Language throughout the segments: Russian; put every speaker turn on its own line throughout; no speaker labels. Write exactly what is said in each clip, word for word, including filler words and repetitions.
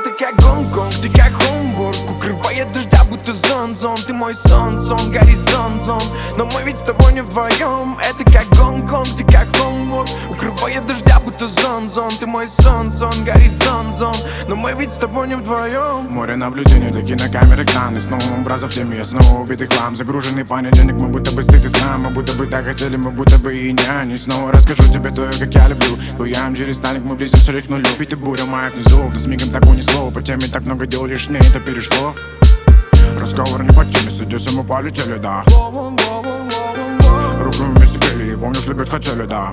Это как Гонконг, ты как Хомбург, укрывает дождя, будто зон-зон. Ты мой сон-сон, горизонт-зон. Но мы ведь с тобой не вдвоем. Это как Гонконг, ты как Хомбург, укрывает дождя, будто зон-зон. Ты мой сон-сон, горизонт-зон. Но мы ведь с тобой не вдвоем.
Море наблюдений, до кинокамеры экраны. Снова образов в теме, я снова убитый хлам. Загруженный понедельник, мы будто бы стыд и сам. Мы будто бы так хотели, мы будто бы и не они. Снова расскажу тебе то, как я люблю. Буям через сталик, мы близимся к нулю. Ведь ты буря моя внизу, да с мигом так унесло. По теме так много дел лишь не это перешло. Разговор не по теме, судись, мы полетели, да. Руку вместе пели, помнишь, любить хотели, да.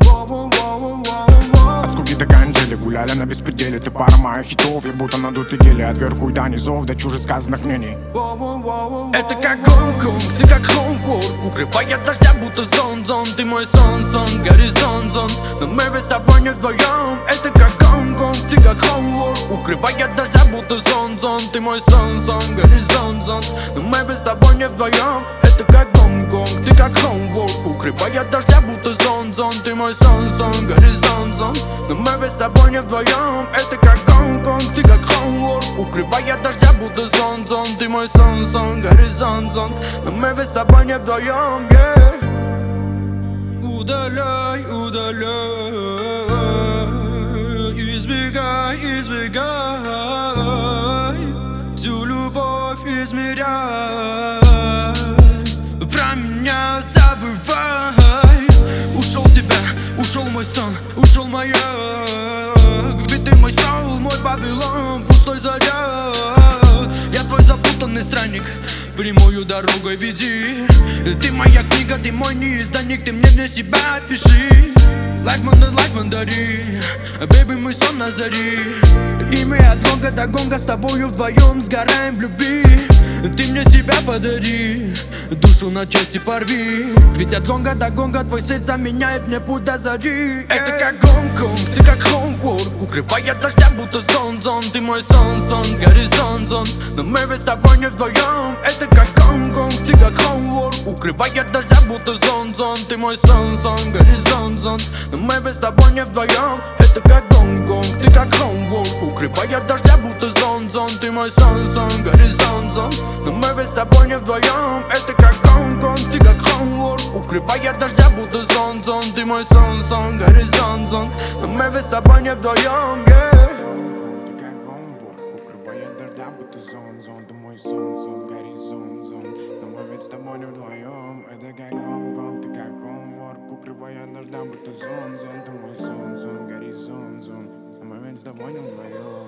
От скуки до канители, гуляли на беспределе. Ты пара моих хитов, я будто надутый гели. От верху и до низов, до чужих сказанных мнений.
Это как Гонконг, ты как Хомбург, укрывает дождя, будто зон-зон. Ты мой сон-сон, горизонт-зон. Но мы ведь с тобой не вдвоем. Это как Гонконг, ты как Хомбург, укрывает дождя, будто зон-зон. Ты мой сон-сон, горизонт-зон. Но мы ведь с тобой не вдвоем. Это как Гонконг, ты как Хомбург, укрывает дождя, будто зон-зон. Ты мой сон-сон, горизонт-зон. Но мы ведь с тобой не вдвоем. Это как Гонконг, ты как Хомбург, укрывает дождя, будто зон-зон. Ты мой сон-сон, горизонт-зон. Но мы ведь с тобой не вдвоем, yeah. Удаляй, удаляй, избегай, избегай, всю любовь измеряй, про меня забывай. Ушел с тебя, ушел мой сон, ушел маяк. Ведь ты мой сон, мой Вавилон, пустой заряд. Я твой запутанный странник, прямую дорогой веди. Ты моя книга, ты мой неизданник, ты мне для себя пиши. Лайф мандар, лайф мандари, бэйби, мой сон на зари. И мы от гонга до гонга с тобою вдвоем сгораем в любви. Ты мне себя подари, душу на части порви. Ведь от гонга до гонга твой свет заменяет мне путь до зари. Это как Гонконг, ты как Хомбург, укрывает дождя, будто зон-зон. Ты мой сон-сон, горизонт-зон. Но мы ведь с тобой не вдвоем. Это как Гонконг, ты как Хомбург, укрывает дождя, будто зон-зон. Ты мой сон-сон, горизонт-зон. Но мы ведь с тобой не вдвоем. Это как Гонконг, ты как Хомбург, укрывает дождя, будто зон-зон. Ты мой сон-сон, горизонт-зон. Но мы ведь с тобой не вдвоем. Это как Гонконг, ты как Хомбург, укрывает дождя, будто зон-зон. Ты мой сон-сон, горизонт-зон. Но мы ведь с тобой не вдвоем, yeah.
Ты как Хомбург, укрывает дождя, будто зон-зон. Ты мой сон-сон, горизонт-зон. Но мы ведь с тобой не вдвоем. Это как Гонконг, ты как Хомбург, укрывает дождя, будто зон-зон. Ты мой сон-сон, горизонт-зон. Но мы ведь с тобой не вдвоем.